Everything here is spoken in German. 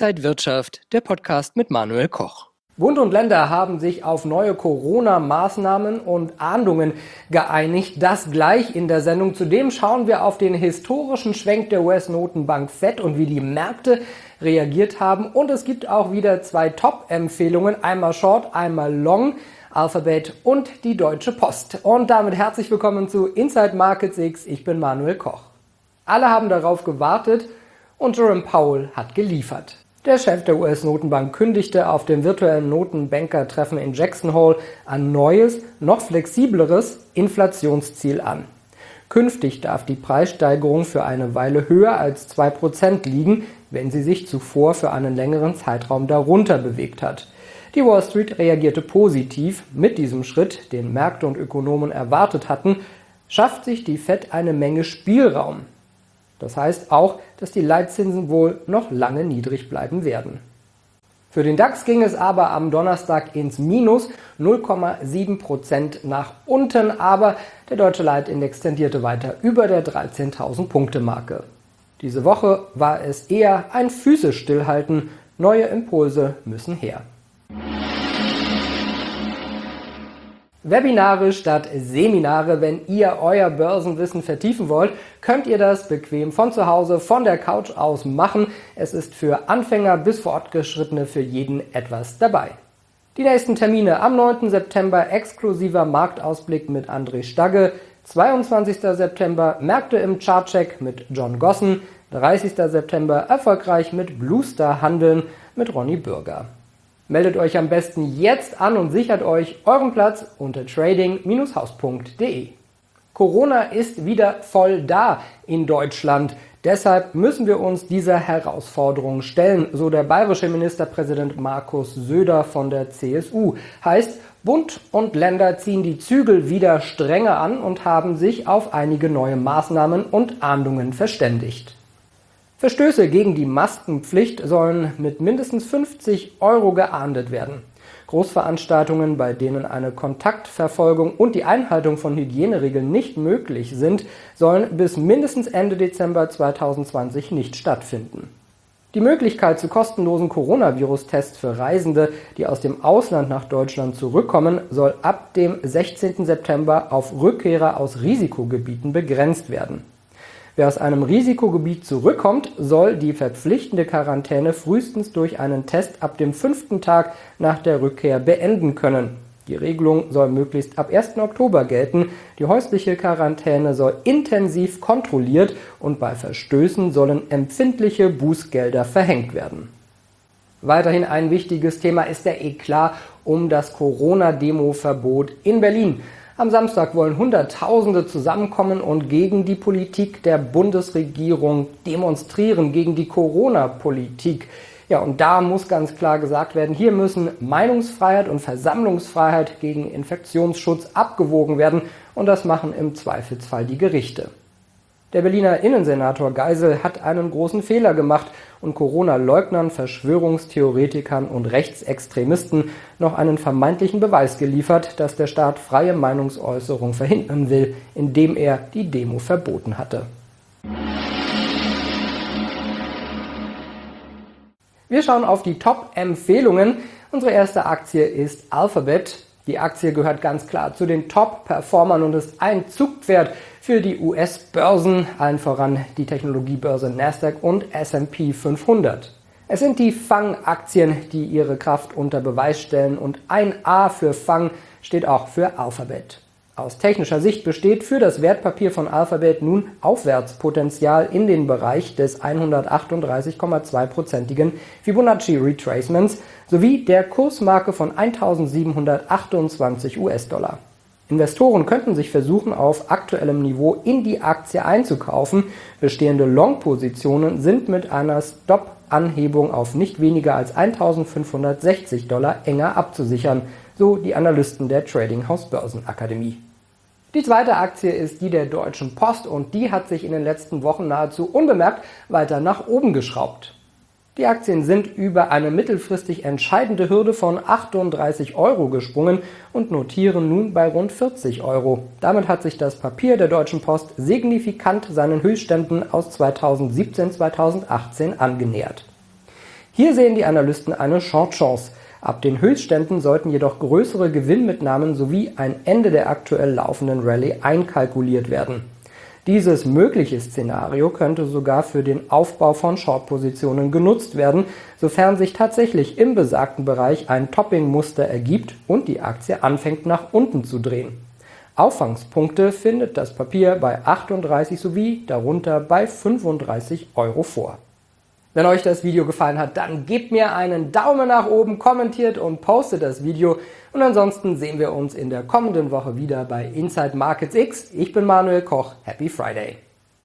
Inside Wirtschaft, der Podcast mit Manuel Koch. Bund und Länder haben sich auf neue Corona-Maßnahmen und Ahndungen geeinigt. Das gleich in der Sendung. Zudem schauen wir auf den historischen Schwenk der US-Notenbank Fed und wie die Märkte reagiert haben. Und es gibt auch wieder zwei Top-Empfehlungen, einmal Short, einmal Long, Alphabet und die Deutsche Post. Und damit herzlich willkommen zu Inside Markets X. Ich bin Manuel Koch. Alle haben darauf gewartet und Jerome Powell hat geliefert. Der Chef der US-Notenbank kündigte auf dem virtuellen Notenbanker-Treffen in Jackson Hole ein neues, noch flexibleres Inflationsziel an. Künftig darf die Preissteigerung für eine Weile höher als 2% liegen, wenn sie sich zuvor für einen längeren Zeitraum darunter bewegt hat. Die Wall Street reagierte positiv. Mit diesem Schritt, den Märkte und Ökonomen erwartet hatten, schafft sich die Fed eine Menge Spielraum. Das heißt auch, dass die Leitzinsen wohl noch lange niedrig bleiben werden. Für den DAX ging es aber am Donnerstag ins Minus, 0,7% nach unten, aber der deutsche Leitindex tendierte weiter über der 13.000 Punkte Marke. Diese Woche war es eher ein Füße stillhalten, neue Impulse müssen her. Webinare statt Seminare. Wenn ihr euer Börsenwissen vertiefen wollt, könnt ihr das bequem von zu Hause, von der Couch aus machen. Es ist für Anfänger bis Fortgeschrittene für jeden etwas dabei. Die nächsten Termine am 9. September exklusiver Marktausblick mit André Stagge, 22. September Märkte im Chartcheck mit John Gossen, 30. September erfolgreich mit Bluestar handeln mit Ronny Bürger. Meldet euch am besten jetzt an und sichert euch euren Platz unter trading-haus.de. Corona ist wieder voll da in Deutschland. Deshalb müssen wir uns dieser Herausforderung stellen, so der bayerische Ministerpräsident Markus Söder von der CSU. Heißt, Bund und Länder ziehen die Zügel wieder strenger an und haben sich auf einige neue Maßnahmen und Ahndungen verständigt. Verstöße gegen die Maskenpflicht sollen mit mindestens 50 € geahndet werden. Großveranstaltungen, bei denen eine Kontaktverfolgung und die Einhaltung von Hygieneregeln nicht möglich sind, sollen bis mindestens Ende Dezember 2020 nicht stattfinden. Die Möglichkeit zu kostenlosen Coronavirus-Tests für Reisende, die aus dem Ausland nach Deutschland zurückkommen, soll ab dem 16. September auf Rückkehrer aus Risikogebieten begrenzt werden. Wer aus einem Risikogebiet zurückkommt, soll die verpflichtende Quarantäne frühestens durch einen Test ab dem 5. Tag nach der Rückkehr beenden können. Die Regelung soll möglichst ab 1. Oktober gelten. Die häusliche Quarantäne soll intensiv kontrolliert und bei Verstößen sollen empfindliche Bußgelder verhängt werden. Weiterhin ein wichtiges Thema ist der Eklat um das Corona-Demo-Verbot in Berlin. Am Samstag wollen Hunderttausende zusammenkommen und gegen die Politik der Bundesregierung demonstrieren, gegen die Corona-Politik. Ja, und da muss ganz klar gesagt werden, hier müssen Meinungsfreiheit und Versammlungsfreiheit gegen Infektionsschutz abgewogen werden und das machen im Zweifelsfall die Gerichte. Der Berliner Innensenator Geisel hat einen großen Fehler gemacht und Corona-Leugnern, Verschwörungstheoretikern und Rechtsextremisten noch einen vermeintlichen Beweis geliefert, dass der Staat freie Meinungsäußerung verhindern will, indem er die Demo verboten hatte. Wir schauen auf die Top-Empfehlungen. Unsere erste Aktie ist Alphabet. Die Aktie gehört ganz klar zu den Top-Performern und ist ein Zugpferd für die US-Börsen, allen voran die Technologiebörse Nasdaq und S&P 500. Es sind die FANG-Aktien, die ihre Kraft unter Beweis stellen und ein A für FANG steht auch für Alphabet. Aus technischer Sicht besteht für das Wertpapier von Alphabet nun Aufwärtspotenzial in den Bereich des 138,2%igen Fibonacci Retracements sowie der Kursmarke von 1.728 US-Dollar. Investoren könnten sich versuchen, auf aktuellem Niveau in die Aktie einzukaufen. Bestehende Long-Positionen sind mit einer Stop-Anhebung auf nicht weniger als 1.560 Dollar enger abzusichern, so die Analysten der Trading House Börsenakademie. Die zweite Aktie ist die der Deutschen Post und die hat sich in den letzten Wochen nahezu unbemerkt weiter nach oben geschraubt. Die Aktien sind über eine mittelfristig entscheidende Hürde von 38 € gesprungen und notieren nun bei rund 40 €. Damit hat sich das Papier der Deutschen Post signifikant seinen Höchstständen aus 2017-2018 angenähert. Hier sehen die Analysten eine Short-Chance. Ab den Höchstständen sollten jedoch größere Gewinnmitnahmen sowie ein Ende der aktuell laufenden Rallye einkalkuliert werden. Dieses mögliche Szenario könnte sogar für den Aufbau von Short-Positionen genutzt werden, sofern sich tatsächlich im besagten Bereich ein Topping-Muster ergibt und die Aktie anfängt nach unten zu drehen. Auffangspunkte findet das Papier bei 38 sowie darunter bei 35 € vor. Wenn euch das Video gefallen hat, dann gebt mir einen Daumen nach oben, kommentiert und postet das Video. Und ansonsten sehen wir uns in der kommenden Woche wieder bei Inside Markets X. Ich bin Manuel Koch. Happy Friday!